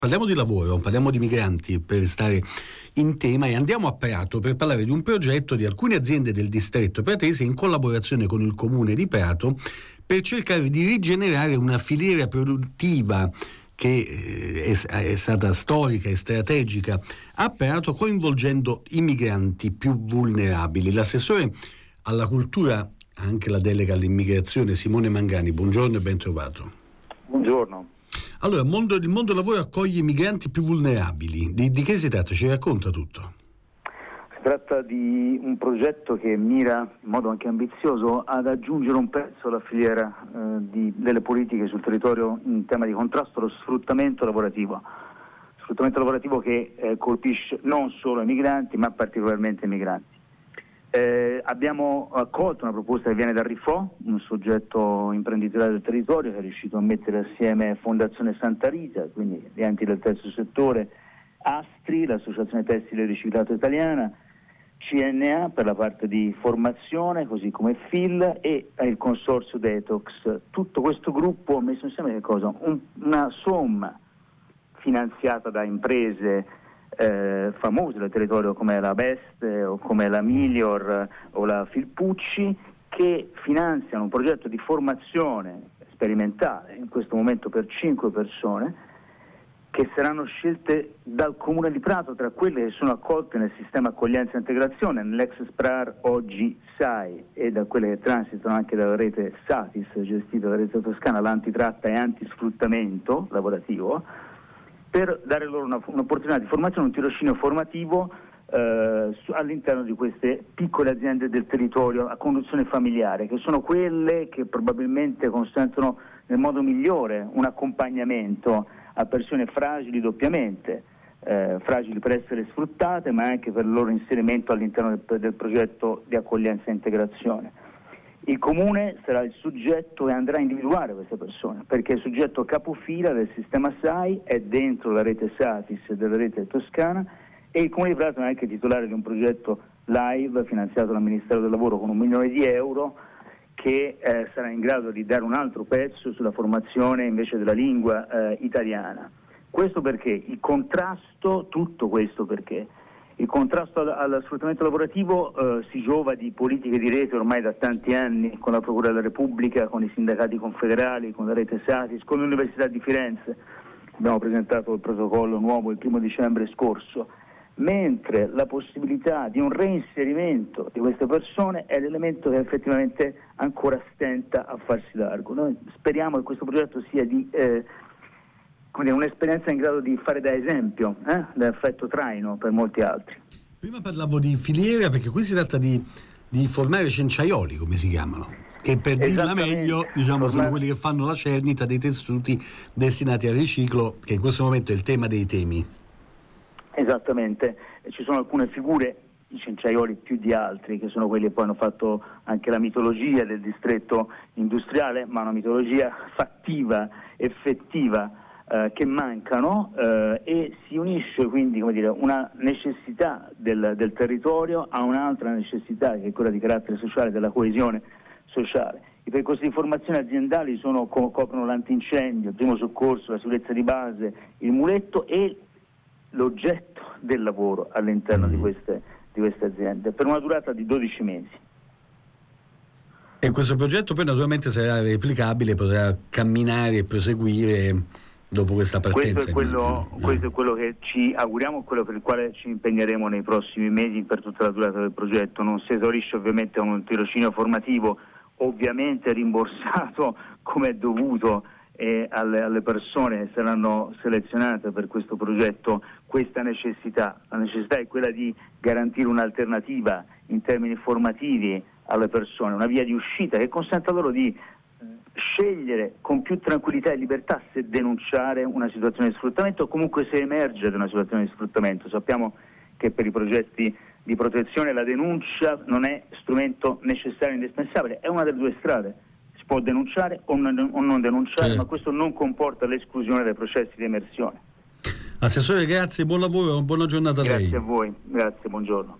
Parliamo di lavoro, parliamo di migranti per stare in tema e andiamo a Prato per parlare di un progetto di alcune aziende del distretto pratese in collaborazione con il comune di Prato per cercare di rigenerare una filiera produttiva che è stata storica e strategica a Prato, coinvolgendo i migranti più vulnerabili. L'assessore alla cultura, anche la delega all'immigrazione, Simone Mangani, buongiorno e ben trovato. Buongiorno. Allora, il mondo lavoro accoglie i migranti più vulnerabili. Di che si tratta? Ci racconta tutto. Si tratta di un progetto che mira, in modo anche ambizioso, ad aggiungere un pezzo alla filiera delle politiche sul territorio in tema di contrasto allo sfruttamento lavorativo. Sfruttamento lavorativo che colpisce non solo i migranti, ma particolarmente i migranti. Abbiamo accolto una proposta che viene da Rifò, un soggetto imprenditoriale del territorio che è riuscito a mettere assieme Fondazione Santa Rita, quindi gli enti del terzo settore, Astri, l'Associazione Tessile Riciclato Italiana, CNA per la parte di formazione, così come FIL e il consorzio Detox. Tutto questo gruppo ha messo insieme che cosa? Una somma finanziata da imprese famose del territorio come la Best o come la Milior o la Filpucci, che finanziano un progetto di formazione sperimentale in questo momento per 5 persone che saranno scelte dal Comune di Prato tra quelle che sono accolte nel sistema accoglienza e integrazione, nell'ex SPRAR oggi SAI, e da quelle che transitano anche dalla rete SATIS gestita dalla rete toscana, l'antitratta e antisfruttamento lavorativo, per dare loro un'opportunità di formazione, un tirocinio formativo all'interno di queste piccole aziende del territorio a conduzione familiare, che sono quelle che probabilmente consentono nel modo migliore un accompagnamento a persone fragili doppiamente, fragili per essere sfruttate, ma anche per il loro inserimento all'interno del progetto di accoglienza e integrazione. Il Comune sarà il soggetto che andrà a individuare queste persone, perché il soggetto capofila del sistema SAI è dentro la rete SATIS e della rete toscana, e il Comune di Prato è anche titolare di un progetto live finanziato dal Ministero del Lavoro con 1 milione di euro, che sarà in grado di dare un altro pezzo sulla formazione invece della lingua italiana. Questo perché il contrasto, tutto questo perché il contrasto allo sfruttamento lavorativo si giova di politiche di rete ormai da tanti anni, con la Procura della Repubblica, con i sindacati confederali, con la rete SATIS, con l'Università di Firenze. Abbiamo presentato il protocollo nuovo il 1 dicembre scorso, mentre la possibilità di un reinserimento di queste persone è l'elemento che effettivamente ancora stenta a farsi largo. Noi speriamo che questo progetto sia di un'esperienza in grado di fare da esempio, da effetto traino per molti altri. Prima parlavo di filiera, perché qui si tratta di formare cenciaioli, come si chiamano, che per dirla meglio sono quelli che fanno la cernita dei tessuti destinati al riciclo, che in questo momento è il tema dei temi. Esattamente, ci sono alcune figure, i cenciaioli più di altri, che sono quelli che poi hanno fatto anche la mitologia del distretto industriale, ma una mitologia fattiva, effettiva, che mancano, e si unisce quindi, come dire, una necessità del territorio a un'altra necessità, che è quella di carattere sociale, della coesione sociale. I percorsi di formazione aziendali coprono l'antincendio, il primo soccorso, la sicurezza di base, il muletto e l'oggetto del lavoro all'interno di queste aziende, per una durata di 12 mesi. E questo progetto poi naturalmente sarà replicabile, potrà camminare e proseguire dopo questa partenza. Questo è quello che ci auguriamo, quello per il quale ci impegneremo nei prossimi mesi per tutta la durata del progetto. Non si esaurisce ovviamente con un tirocinio formativo, ovviamente rimborsato come è dovuto, alle persone che saranno selezionate per questo progetto, questa necessità. La necessità è quella di garantire un'alternativa in termini formativi alle persone, una via di uscita che consenta loro di scegliere con più tranquillità e libertà se denunciare una situazione di sfruttamento o comunque se emerge da una situazione di sfruttamento. Sappiamo che per i progetti di protezione la denuncia non è strumento necessario e indispensabile, è una delle due strade. Si può denunciare o non denunciare, certo, ma questo non comporta l'esclusione dai processi di emersione. Assessore, grazie, buon lavoro, buona giornata a lei. Grazie a voi, grazie, buongiorno.